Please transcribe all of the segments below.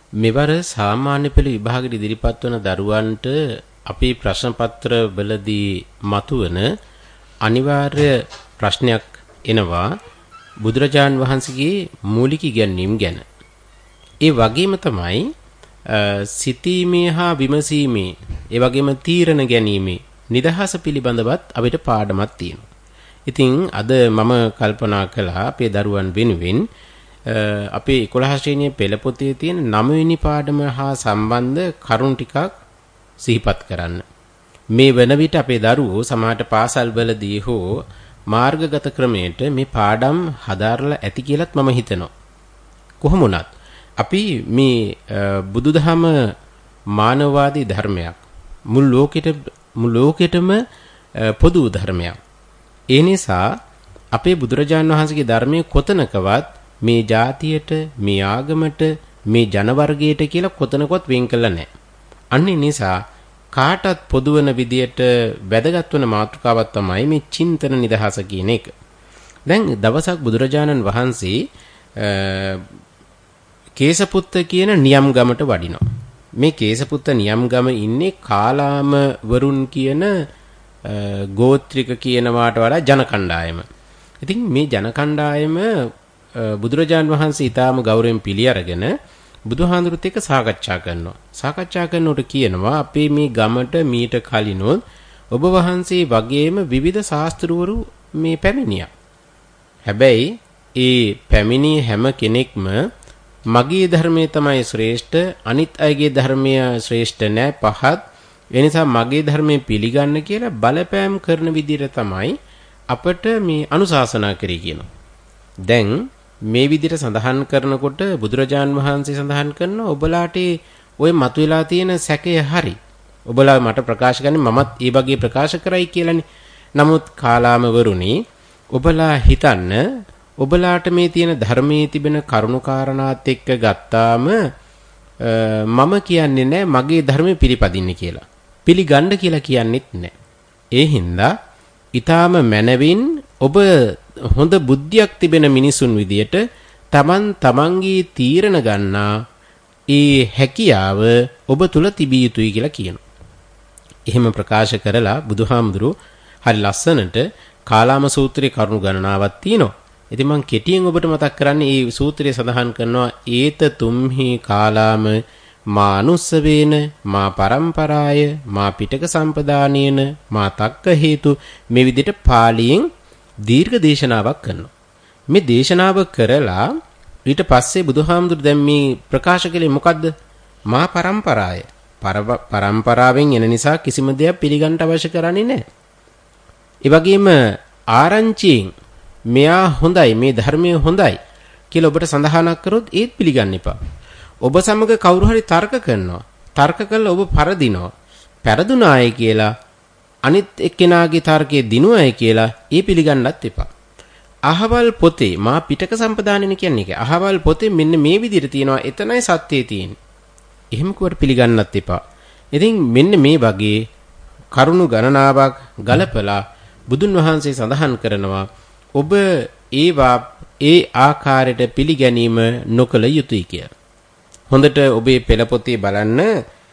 මෙවර සාමාන්‍ය පෙළ විභාගෙට ඉදිරිපත් වන දරුවන්ට අපේ ප්‍රශ්න පත්‍ර වලදී මතුවන අනිවාර්ය ප්‍රශ්නයක් එනවා බුදුරජාන් වහන්සේගේ මූලික ඉගැන්වීම් ගැන. ඒ වගේම තමයි සිතීමේ හා විමසීමේ ඒ වගේම තීරණ ගැනීමේ නිදහස පිළිබඳවත් අපිට පාඩමක් තියෙනවා. ඉතින් අද මම කල්පනා කළා අපේ දරුවන් වෙනුවෙන් අපේ 11 ශ්‍රේණියේ පෙළ පොතේ තියෙන 9 වෙනි පාඩම හා සම්බන්ධ කරුණු ටිකක් සිහිපත් කරන්න. මේ වන විට අපේ දරුවෝ සමහරට පාසල් වලදී හෝ මාර්ගගත ක්‍රමයට මේ පාඩම් හදාරලා ඇති කියලාත් මම හිතනවා. කොහොම වුණත් අපි මේ බුදුදහම මානවවාදී ධර්මයක් මුළු ලෝකෙටම පොදු ධර්මයක්. ඒ නිසා අපේ බුදුරජාණන් වහන්සේගේ ධර්මයේ කොතනකවත් මේ ජාතියට, මේ ආගමට, මේ ජන වර්ගයට කියලා කොතනකවත් වෙන් කළා නැහැ. අන්න ඒ නිසා කාටත් පොදු වෙන විදියට වැදගත් වෙන මාතෘකාවක් තමයි මේ චින්තන නිදහස කියන එක. දැන් දවසක් බුදුරජාණන් වහන්සේ කේසපුත්ත කියන නියම්ගමට වඩිනවා. මේ කේසපුත්ත නියම්ගම ඉන්නේ කාලාම වරුන් කියන ගෝත්‍රික කියනවාට වඩා ජන කණ්ඩායම. ඉතින් මේ ජන කණ්ඩායම බුදුරජාන් වහන්සේ ඊටාම ගෞරවයෙන් පිළි අරගෙන බුදුහාඳුරුත් එක්ක සාකච්ඡා කරනවා. සාකච්ඡා කරනකොට කියනවා අපේ මේ ගමට මීට කලිනොත් ඔබ වහන්සේ වගේම විවිධ ශාස්ත්‍රවරු මේ පැමිණියා. හැබැයි ඒ පැමිණි හැම කෙනෙක්ම මගේ ධර්මයේ තමයි ශ්‍රේෂ්ඨ, අනිත් අයගේ ධර්මය ශ්‍රේෂ්ඨ නෑ, පහත්. ඒ නිසා මගේ ධර්මයේ පිළිගන්න කියලා බලපෑම් කරන විදිහට තමයි අපට මේ අනුශාසනා කරේ කියනවා. දැන් මේ විදිහට සඳහන් කරනකොට බුදුරජාන් වහන්සේ සඳහන් කරනවා ඔබලාට ওই මතුවලා තියෙන සැකය හරි. ඔබලා මට ප්‍රකාශ කරන්නේ මමත් ඒ වගේ ප්‍රකාශ කරයි කියලානේ. නමුත් කාලාම වරුනි ඔබලා හිතන්න ඔබලාට මේ තියෙන ධර්මයේ තිබෙන කරුණාකාරණාත් එක්ක ගත්තාම මම කියන්නේ නැහැ මගේ ධර්මයේ පිළිපදින්න කියලා. පිළිගන්න කියලා කියන්නෙත් නැහැ. ඒ හින්දා ඊටාම මනවින් ඔබ හොඳ බුද්ධියක් තිබෙන මිනිසුන් විදියට තමන්ගේ තීරණ ගන්නා ඒ හැකියාව ඔබ තුල තිබිය යුතුයි කියලා කියනවා. එහෙම ප්‍රකාශ කරලා බුදුහාමුදුරුවෝ හරි ලස්සනට කාලාම සූත්‍රයේ කරුණු ගණනාවක් තියෙනවා. ඉතින් මම කෙටියෙන් ඔබට මතක් කරන්නේ මේ සූත්‍රයේ සඳහන් කරනවා ඒත තුම්හි කාලාම මා අනුස්සවේන මා පරම්පරාය මා පිටක සම්පදානේන මා තක්ක හේතු මේ විදිහට පාලියෙන් දීර්ඝ දේශනාවක් කරනවා. මේ දේශනාව කරලා ඊට පස්සේ බුදුහාමුදුරු දැන් මේ ප්‍රකාශ කළේ මොකද්ද? මා පරම්පරාය. පරම්පරාවෙන් එන නිසා කිසිම දෙයක් පිළිගන්න අවශ්‍ය කරන්නේ නැහැ. ඒ වගේම ආරංචියෙන් මෙයා හොඳයි, මේ ධර්මය හොඳයි කියලා ඔබට සඳහනක් කරොත් ඒත් පිළිගන්න එපා. ඔබ සමග කවුරු හරි තර්ක කරනවා. තර්ක කළා ඔබ පරදිනවා. පෙරදුනායි කියලා අනිත් එක්කෙනාගේ තර්කයේ දිනුවයි කියලා ඒ පිළිගන්නත් එපා. අහවල් පොතේ මා පිටක සම්පදානෙන කියන්නේ ඒක. අහවල් පොතේ මෙන්න මේ විදිහට තියෙනවා. එතනයි සත්‍යය තියෙන්නේ. එහෙම කුවට පිළිගන්නත් එපා. ඉතින් මෙන්න මේ වගේ කරුණු ගණනාවක් ගලපලා බුදුන් වහන්සේ සඳහන් කරනවා ඔබ ඒ ආකාරයට පිළිගැනීම නොකළ යුතුයි කියලා. හොඳට ඔබේ පෙළ පොතේ බලන්න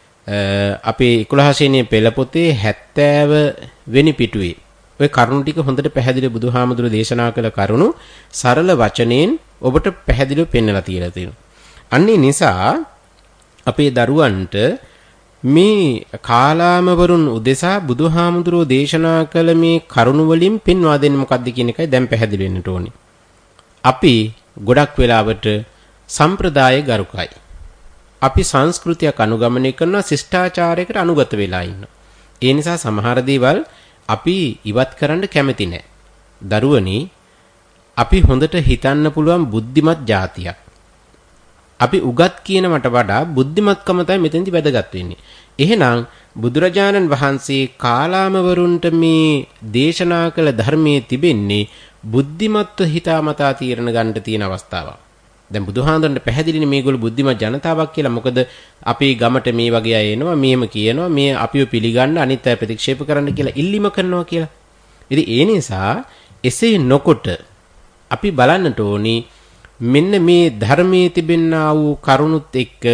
අපේ 11 ශ්‍රේණියේ පෙළ පොතේ 70 වෙනි පිටුවේ ඔය කරුණු ටික හොඳට පැහැදිලි බුදුහාමුදුරු දේශනා කළ කරුණු සරල වචනෙන් ඔබට පැහැදිලිව පෙන්වලා තියලා තියෙනවා. අන්න ඒ නිසා අපේ දරුවන්ට මේ කාලාමවරුන් උදෙසා බුදුහාමුදුරෝ දේශනා කළ මේ කරුණු වලින් පෙන්වා දෙන්නේ මොකක්ද කියන එකයි දැන් පැහැදිලි වෙන්නට ඕනේ. අපි ගොඩක් වෙලාවට සම්ප්‍රදාය ගරුකයි. අපි සංස්කෘතියක් අනුගමනය කරන ශිෂ්ටාචාරයකට අනුගත වෙලා ඉන්නවා. ඒ නිසා සමහර දේවල් අපි ඉවත් කරන්න කැමති නැහැ. දරුවනි, අපි හොඳට හිතන්න පුළුවන් බුද්ධිමත් ජාතියක්. අපි උගත් කියනවට වඩා බුද්ධිමත්කම තමයි මෙතෙන්දි වැදගත් වෙන්නේ. එහෙනම් බුදුරජාණන් වහන්සේ කාලාමවරුන්ට මේ දේශනා කළ ධර්මයේ තිබෙන්නේ බුද්ධිමත්ව හිතාමතා තීරණ ගන්න තියෙන අවස්ථාවක්. දැන් බුදුහාඳුන්ට පැහැදිලිනේ මේගොල්ලෝ බුද්ධිමත් ජනතාවක් කියලා. මොකද අපේ ගමට මේ වගේ අය එනවා, මේම කියනවා, මේ අපිව පිළිගන්න අනිත් අය ප්‍රතික්ෂේප කරන්න කියලා ඉල්ලීම කරනවා කියලා. ඉතින් ඒ නිසා එසේ නොකොට අපි බලන්නට ඕනි මෙන්න මේ ධර්මයේ තිබෙනා වූ කරුණුත් එක්ක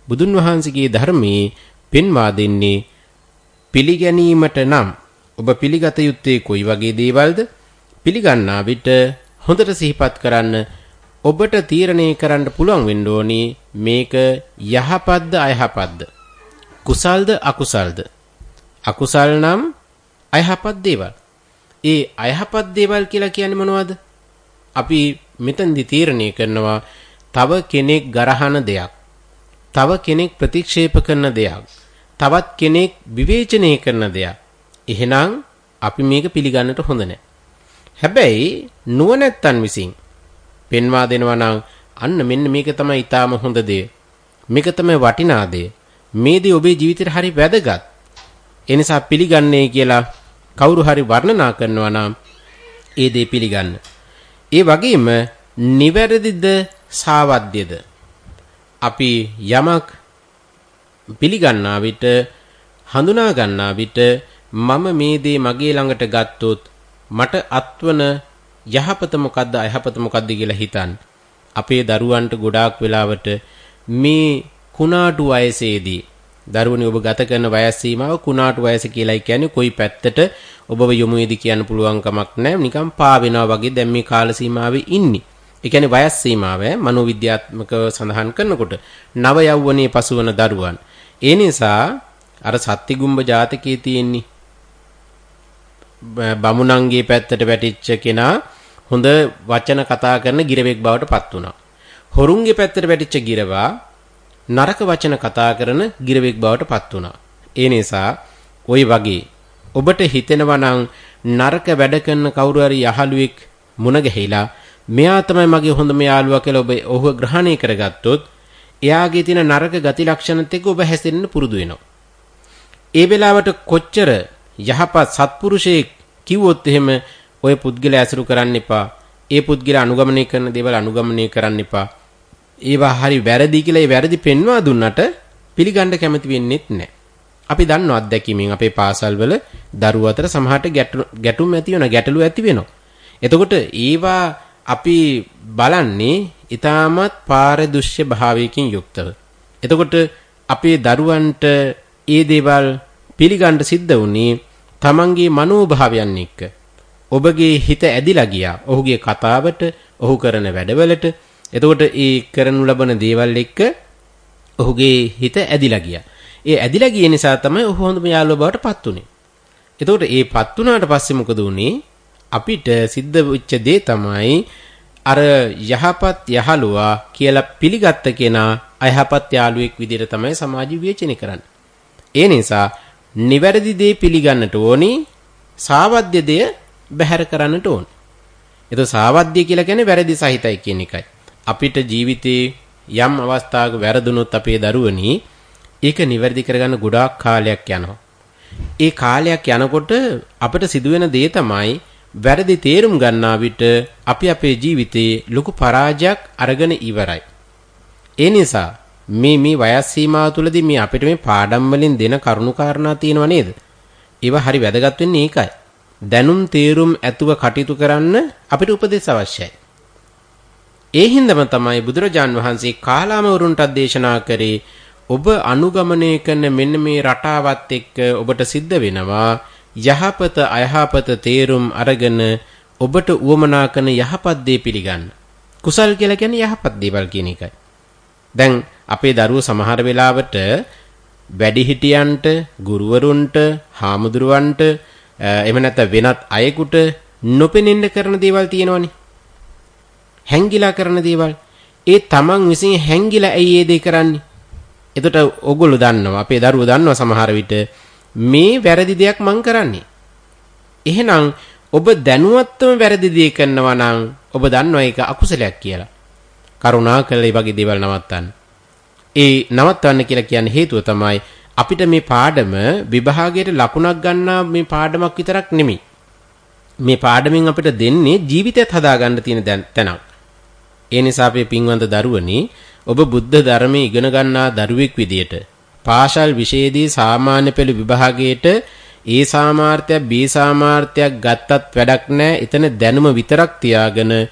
බුදුන් වහන්සේගේ ධර්මයේ පෙන්වා දෙන්නේ පිළිගැනීමට නම් ඔබ පිළිගත යුත්තේ කොයි වගේ දේවල්ද? පිළිගන්නා විට හොඳට සිහිපත් කරන්න ඔබට තීරණය කරන්න පුළුවන් වෙන්න ඕනේ මේක යහපත්ද අයහපත්ද? කුසල්ද අකුසල්ද? අකුසල් නම් අයහපත් දේවල්. ඒ අයහපත් දේවල් කියලා කියන්නේ මොනවද? අපි මෙතනදි තීරණය කරනවා තව කෙනෙක් ගරහන දෙයක්, තව කෙනෙක් ප්‍රතික්ෂේප කරන දෙයක්, තවත් කෙනෙක් විවේචනය කරන දෙයක්. එහෙනම් අපි මේක පිළිගන්නට හොඳ නැහැ. හැබැයි නුවණැත්තන් විසින් පෙන්වා දෙනවා නම් අන්න මෙන්න මේක තමයි ඊටාම හොඳ දේ. මේක තමයි වටිනා දේ. මේ දේ ඔබේ ජීවිතේට හරි වැදගත්. ඒ නිසා පිළිගන්නේ කියලා කවුරු හරි වර්ණනා කරනවා නම් ඒ දේ පිළිගන්න. ඒ වගේම නිවැරදිද සාවද්‍යද? අපි යමක් පිළිගන්නා විට හඳුනා ගන්නා විට මම මේ දේ මගේ ළඟට ගත්තොත් මට අත්වන යහපත මොකද්ද අයහපත මොකද්ද කියලා හිතන්න. අපේ දරුවන්ට ගොඩාක් වෙලාවට මේ කුණාටු වයසේදී දරුවනි ඔබ ගත කරන වයස් සීමාව කුණාටු වයස කියලායි කියන්නේ. කොයි පැත්තට ඔබව යොමු වෙයිද කියන්න පුළුවන් කමක් නැහැ. නිකන් පා වෙනවා වගේ දැන් මේ කාල සීමාවේ ඉන්නේ. ඒ කියන්නේ වයස් සීමාව මනෝවිද්‍යාත්මකව සඳහන් කරනකොට නව යෞවනයේ පසුවන දරුවන්. ඒ නිසා අර සත්තිගුම්බ ජාතකයේ තියෙන්නේ බමුණන්ගේ පැත්තට වැටිච්ච කෙනා හොඳ වචන කතා කරන ගිරවෙක් බවට පත් වුණා. හොරුන්ගේ පැත්තට වැටිච්ච ගිරවා නරක වචන කතා කරන ගිරවෙක් බවට පත් වුණා. ඒ නිසා ওই වගේ ඔබට හිතෙනවා නම් නරක වැඩ කරන කවුරු හරි යහළුවෙක් මුණ ගැහිලා මෙයා තමයි මගේ හොඳම යාළුවා කියලා ඔබ ඔහුව ග්‍රහණය කරගත්තොත් එයාගේ තියෙන නරක ගති ලක්ෂණත් එක්ක ඔබ හැසිරෙන්න පුරුදු වෙනවා. ඒ වෙලාවට කොච්චර යහපත් සත්පුරුෂයෙක් කිව්වොත් එහෙම ඔය පුද්ගලයා ඇසුරු කරන්න එපා. ඒ පුද්ගලයා අනුගමනය කරන දේවල් අනුගමනය කරන්න එපා. ඒවා හරි වැරදි කියලා ඒ වැරදි පෙන්වා දුන්නට පිළිගන්න කැමති වෙන්නේත් නැහැ. අපි දන්නවා අත්දැකීමෙන් අපේ පාසල්වල දරුවෝ අතර සමහරට ගැටුම් ඇති වෙනවා, ගැටලු ඇති වෙනවා. එතකොට ඒවා අපි බලන්නේ ඊටමත් පාරදෘශ්‍ය භාවයකින් යුක්තව. එතකොට අපේ දරුවන්ට ඒ දේවල් පිළිගන්න සිද්ධ වුණේ තමන්ගේ මනෝභාවයන් එක්ක. ඔබගේ හිත ඇදිලා ගියා ඔහුගේ කතාවට, ඔහු කරන වැඩවලට. එතකොට ඒ කරනු ලබන දේවල් එක්ක ඔහුගේ හිත ඇදිලා ගියා. ඒ ඇදිලා ගිය නිසා තමයි ඔහු හොඳම යාළුවා බවට පත් උනේ. එතකොට ඒ පත් වුණාට පස්සේ මොකද උනේ? අපිට සිද්ධ වෙච්ච දේ තමයි අර යහපත් යහළුවා කියලා පිළිගත්ත කෙනා අයහපත් යාළුවෙක් විදිහට තමයි සමාජ විවේචනය කරන්නේ. ඒ නිසා නිවැරදි දේ පිළිගන්නට ඕනි, සාවද්‍ය දේ බැහැර කරන්නට ඕනි. ඒක සාවද්‍ය කියලා කියන්නේ වැරදි සහිතයි කියන එකයි. අපිට ජීවිතේ යම් අවස්ථාවක වැරදුනොත් අපේ දරුවනි ඒක නිවැරදි කරගන්න ගොඩාක් කාලයක් යනවා. ඒ කාලයක් යනකොට අපිට සිදුවෙන දේ තමයි වැරදි තේරුම් ගන්නා විට අපි අපේ ජීවිතේ ලොකු පරාජයක් අරගෙන ඉවරයි. ඒ නිසා මේ වයස් සීමාව තුළදී මේ අපිට මේ පාඩම් වලින් දෙන කරුණු කාරණා තියෙනව නේද? ඒවා හරි වැදගත් වෙන්නේ ඒකයි. දැනුම් තේරුම් ඇතුව කටයුතු කරන්න අපිට උපදෙස් අවශ්‍යයි. ඒ හින්දාම තමයි බුදුරජාන් වහන්සේ කාලාමවරුන්ට දේශනා කරේ ඔබ අනුගමනය කරන මෙන්න මේ රටාවත් එක්ක ඔබට සිද්ධ වෙනවා යහපත අයහපත තේරුම් අරගෙන ඔබට උවමනා කරන යහපත් දේ පිළිගන්න. කුසල් කියලා කියන්නේ යහපත් දේවල් කියන එකයි. දැන් අපේ දරුවෝ සමහර වෙලාවට වැඩිහිටියන්ට, ගුරුවරුන්ට, හාමුදුරුවන්ට එහෙම නැත්නම් වෙනත් අයෙකුට නොපෙනෙන්න කරන දේවල් තියෙනවනේ. හැංගිලා කරන දේවල්. ඒ තමන් විසින් හැංගිලා ඇයි ඒ දේ කරන්නේ? එතකොට ඕගොල්ලෝ දන්නවා, අපේ දරුවෝ දන්නවා සමහර විට මේ වැරදි දෙයක් මං කරන්නේ. එහෙනම් ඔබ දැනුවත්වම වැරදි දේ කරනවා නම් ඔබ දන්නවා ඒක අකුසලයක් කියලා. කරුණාකරලා මේ වගේ දේවල් නවත්තන්න. ඒ නවත්තන්න කියලා කියන්නේ හේතුව තමයි අපිට මේ පාඩම විභාගයට ලකුණක් ගන්නා මේ පාඩමක් විතරක් නෙමෙයි. මේ පාඩමෙන් අපිට දෙන්නේ ජීවිතයත් හදාගන්න තියෙන තැනක්. ඒ නිසා අපේ පින්වන්ත දරුවනි, ඔබ බුද්ධ ධර්මයේ ඉගෙන ගන්නා දරුවෙක් විදියට පාසල් විෂයේදී සාමාන්‍ය පෙළ විභාගයට ඒ සාමාර්ථයක් B සාමාර්ථයක් ගත්තත් වැඩක් නැහැ. එතන දැනුම විතරක් තියාගෙන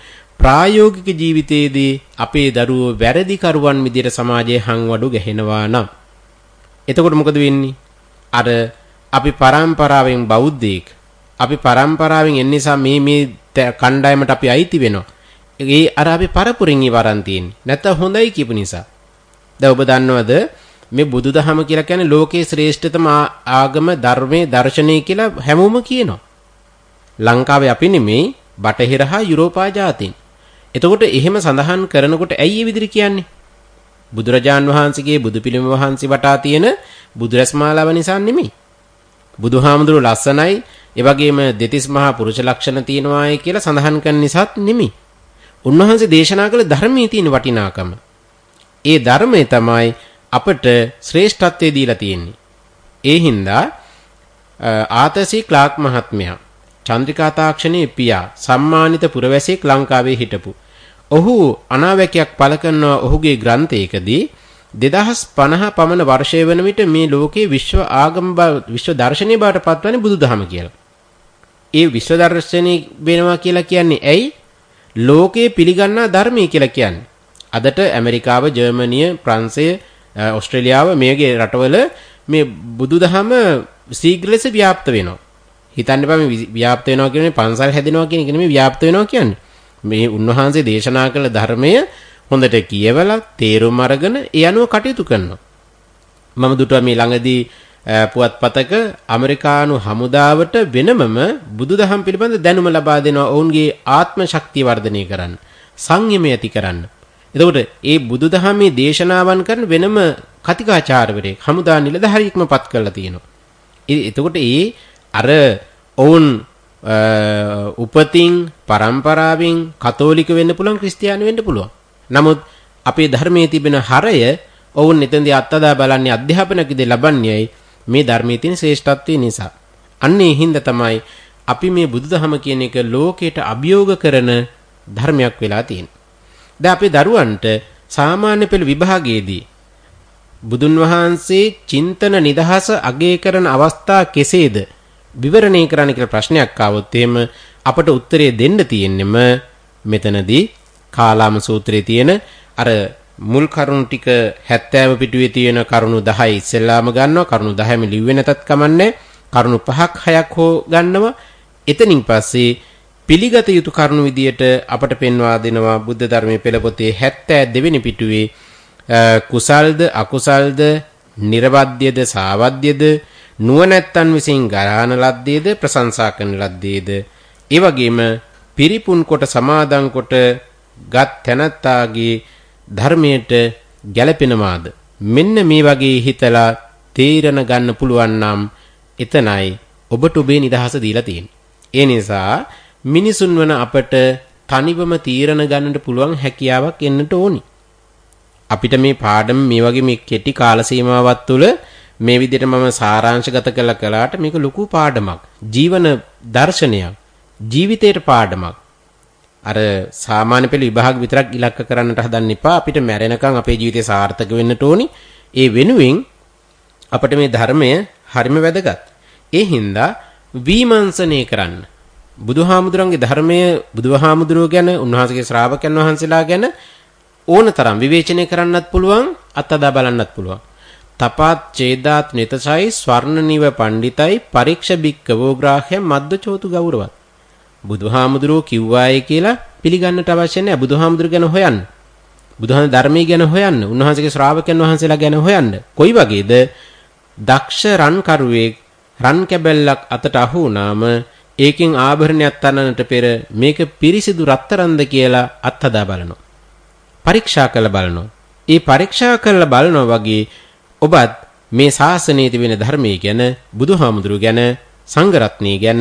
ප්‍රායෝගික ජීවිතයේදී අපේ දරුවෝ වැරදි කරුවන් විදියට සමාජයේ හංවඩු ගැහෙනවා නම් එතකොට මොකද වෙන්නේ? අර අපි පරම්පරාවෙන් බෞද්ධයෙක් අපි පරම්පරාවෙන් එන්න නිසා මේ කණ්ඩායමට අපි අයිති වෙනවා. ඒ අර අපි පරපුරින් ඉවරන් තියෙන්නේ. නැත්තම් හොඳයි කියපු නිසා. දැන් ඔබ දන්නවද මේ බුදුදහම කියලා කියන්නේ ලෝකේ ශ්‍රේෂ්ඨතම ආගම ධර්මයේ දර්ශනය කියලා හැමෝම කියනවා. ලංකාවේ අපි නෙමෙයි බටහිර හා යුරෝපා ජාතීන්. එතකොට එහෙම සඳහන් කරනකොට ඇයි ඒ විදිහට කියන්නේ? බුදුරජාන් වහන්සේගේ බුදු පිළිම වහන්සේ වටා තියෙන බුදුරැස් මාලාව නිසා නෙමෙයි. බුදුහාමුදුරු ලස්සනයි, ඒ වගේම දෙතිස් මහා පුරුෂ ලක්ෂණ තියෙනවායි කියලා සඳහන් කරන නිසාත් නෙමෙයි. උන්වහන්සේ දේශනා කළ ධර්මයේ තියෙන වටිනාකම. ඒ ධර්මය තමයි අපට ශ්‍රේෂ්ඨත්වයේ දීලා තියෙන්නේ. ඒ හින්දා ආතසි ක්ලාක් මහත්මයා චන්ද්‍රිකා තාක්ෂණයේ පියා සම්මානිත පුරවැසියෙක් ලංකාවේ හිටපු. ඔහු අනාවැකියක් පළ කරන ඔහුගේ ග්‍රන්ථයකදී 2050 පමණ වර්ෂය වන විට මේ ලෝකේ විශ්ව ආගම විශ්ව දර්ශනීය බවට පත්වන්නේ බුදුදහම කියලා. ඒ විශ්ව දර්ශනීය වෙනවා කියලා කියන්නේ ඇයි? ලෝකේ පිළිගන්නා ධර්මයේ කියලා කියන්නේ. අදට ඇමරිකාව, ජර්මනිය, ප්‍රංශය, ඕස්ට්‍රේලියාව මේගේ රටවල මේ බුදුදහම ශීඝ්‍ර ලෙස ව්‍යාප්ත වෙනවා. හිතන්න එපා මේ ව්‍යාප්ත වෙනවා කියන්නේ පන්සල් හැදෙනවා කියන එක නෙමෙයි ව්‍යාප්ත වෙනවා කියන්නේ. මේ උන්වහන්සේ දේශනා කළ ධර්මය හොඳට කියවලා තේරුම් අරගෙන ඒ අනුව කටයුතු කරනවා. මම දුටුවා මේ ළඟදී පුවත්පතක ඇමරිකානු හමුදාවට වෙනමම බුදුදහම පිළිබඳ දැනුම ලබා දෙනවා ඔවුන්ගේ ආත්ම ශක්තිය වර්ධනය කරන්න, සංයමය ඇති කරන්න. එතකොට ඒ බුදුදහමේ දේශනාවන් කරන වෙනම කතිකාචාර්යවරයෙක් හමුදා නිලධාරියෙක්ම පත් කරලා තියෙනවා. එතකොට අර ඔවුන් උපතින් පරම්පරාවෙන් කතෝලික වෙන්න පුළුවන්, ක්‍රිස්තියානි වෙන්න පුළුවන්. නමුත් අපේ ධර්මයේ තිබෙන හරය ඔවුන් එතෙන්දී අත්දැක බලන්නේ අධ්‍යාපනකදී ලබන්නේයි මේ ධර්මයේ තියෙන ශ්‍රේෂ්ඨත්වය නිසා. අන්න ඒ හින්දා තමයි අපි මේ බුදුදහම කියන එක ලෝකයට අභියෝග කරන ධර්මයක් වෙලා තියෙන්නේ. දැන් අපේ දරුවන්ට සාමාන්‍ය පෙළ විභාගයේදී බුදුන් වහන්සේ චින්තන නිදහස අගය කරන අවස්ථා කෙසේද විවරණය කරන්න කියලා ප්‍රශ්නයක් ආවොත් එහෙම අපට උත්තරේ දෙන්න තියෙන්නෙම මෙතනදී කාලාම සූත්‍රයේ තියෙන අර මුල් කරුණු ටික 70 පිටුවේ තියෙන කරුණු 10 ඉස්සෙල්ලාම ගන්නවා. කරුණු 10ම ලිව්වේ නැතත් කමන්නේ. කරුණු 5ක් 6ක් හෝ ගන්නවා. එතනින් පස්සේ පිළිගත යුතු කරුණු විදියට අපට පෙන්වා දෙනවා බුද්ධ ධර්මයේ පෙළ පොතේ 72 වෙනි පිටුවේ කුසල්ද අකුසල්ද නිර්වද්‍යද සාවද්‍යද නුවණැත්තන් විසින් ගරහන ලද්දේද ප්‍රශංසා කරන ලද්දේද ඒ වගේම පිරිපුන් කොට සමාදන් කොට ගත් තැනත්තාගේ ධර්මයට ගැළපෙනවාද මෙන්න මේ වගේ හිතලා තීරණ ගන්න පුළුවන් නම් එතනයි ඔබට ඔබේ නිදහස දීලා තියෙන්නේ. ඒ නිසා මිනිසුන් වන අපට තනිවම තීරණ ගන්නට පුළුවන් හැකියාවක් එන්නට ඕනි. අපිට මේ පාඩම මේ වගේ මේ කෙටි කාල සීමාවක් තුළ මේ විදිහට මම සාරාංශගත කළාට මේක ලොකු පාඩමක්. ජීවන දර්ශනයක්. ජීවිතේට පාඩමක්. අර සාමාන්‍ය පෙළ විභාග විතරක් ඉලක්ක කරන්නට හදන්න එපා. අපිට මැරෙනකන් අපේ ජීවිතේ සාර්ථක වෙන්නට ඕනි. ඒ වෙනුවෙන් අපිට මේ ධර්මය හරිම වැදගත්. ඒ හින්දා විමර්ශනය කරන්න. බුදුහාමුදුරන්ගේ ධර්මය, බුදුහාමුදුරුවෝ ගැන, උන්වහන්සේගේ ශ්‍රාවකයන් වහන්සේලා ගැන ඕනතරම් විවේචනය කරන්නත් පුළුවන්, අත්දැක බලන්නත් පුළුවන්. තපාත් චේදාත් නිතසයි ස්වර්ණනිව පණ්ඩිතයි පරීක්ෂ බික්කවෝ ග්‍රාහ්‍ය මද්දචෝතු ගෞරවත්. බුදුහාමුදුරුවෝ කිව්වායි කියලා පිළිගන්නට අවශ්‍ය නැහැ. බුදුහාමුදුරුවෝ ගැන හොයන්න. බුදුහාම ධර්මයේ ගැන හොයන්න. උන්වහන්සේගේ ශ්‍රාවකයන් වහන්සේලා ගැන හොයන්න. කොයි වගේද? දක්ෂ රන් කරුවෙක් රන් කැබැල්ලක් අතට අහු වුණාම ඒකෙන් ආභරණයක් තනන්නට පෙර මේක පිරිසිදු රත්තරන්ද කියලා අත්හදා බලනවා. පරීක්ෂා කරලා බලනවා. ඒ පරීක්ෂා කරලා බලනවා වගේ ඔබත් මේ ශාසනයේ තිබෙන ධර්මයේ ගැන, බුදුහාමුදුරුවෝ ගැන, සංඝ රත්නය ගැන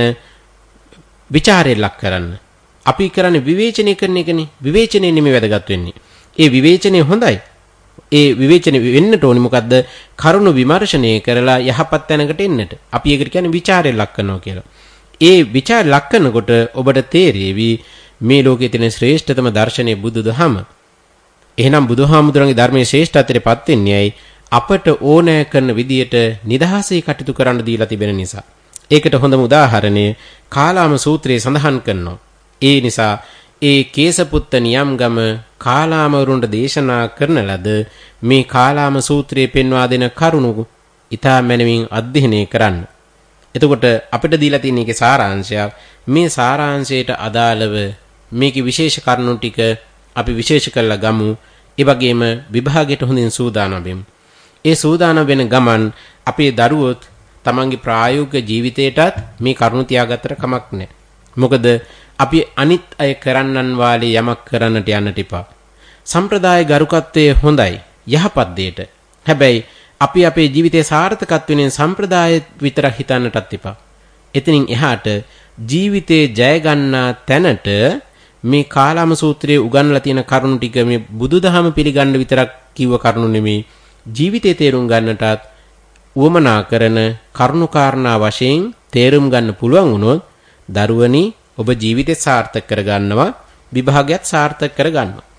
ਵਿਚාරය ලක් කරන්න. අපි කරන්නේ විවේචනය කරන එකනේ. විවේචනය නෙමෙයි වැදගත් වෙන්නේ. ඒ විවේචනය හොඳයි. ඒ විවේචනය වෙන්නට ඕනේ මොකද්ද? කරුණු විමර්ශනය කරලා යහපත් තැනකට එන්නට. අපි ඒකට කියන්නේ ਵਿਚාරය ලක් කරනවා කියලා. ඒ ਵਿਚාර ලක් කරනකොට ඔබට තේරෙවි මේ ලෝකයේ තියෙන ශ්‍රේෂ්ඨතම දර්ශනය බුදුදහම. එහෙනම් බුදුහාමුදුරන්ගේ ධර්මයේ ශ්‍රේෂ්ඨත්වයටපත් වෙන්නේ ඇයි? අපට ඕනෑ කරන විදියට නිදහසේ කටයුතු කරන්න දීලා තිබෙන නිසා. ඒකට හොඳම උදාහරණය කාලාම සූත්‍රයේ සඳහන් කරනවා. ඒ නිසා ඒ කේසපුත්ත නියම්ගම කාලාමවරුන්ට දේශනා කරන ලද මේ කාලාම සූත්‍රයේ පෙන්වා දෙන කරුණු ඊතා මැනවින් අධ්‍යයනය කරන්න. එතකොට අපිට දීලා තියෙන එකේ සාරාංශයක් මේ සාරාංශයට අදාළව මේකේ විශේෂ කරුණු ටික අපි විශේෂ කරලා ගමු. ඒ වගේම විභාගයට හොඳින් සූදානම් වෙමු. ඒ සූදානම් වෙන ගමන් අපේ දරුවොත් තමන්ගේ ප්‍රායෝගික ජීවිතයටත් මේ කරුණු තියාගත්තට කමක් නැහැ. මොකද අපි අනිත් අය කරන්නන් වාලේ යමක් කරන්නට යන්නට එපා. සම්ප්‍රදාය ගරුකත්වයේ හොඳයි යහපත් දෙයට. හැබැයි අපි අපේ ජීවිතයේ සාර්ථකත්ව වෙන සම්ප්‍රදාය විතරක් හිතන්නටත් එපා. එතනින් එහාට ජීවිතේ ජය ගන්නා තැනට මේ කාලාම සූත්‍රයේ උගන්වලා තියෙන කරුණු ටික මේ බුදුදහම පිළිගන්න විතරක් කිව්ව කරුණු නෙමෙයි ජීවිතේ තේරුම් ගන්නටත් උවමනා කරන කරුණු කාරණා වශයෙන් තේරුම් ගන්න පුළුවන් වුණොත් දරුවනි ඔබ ජීවිතේ සාර්ථක කරගන්නවා විභාගයත් සාර්ථක කරගන්නවා.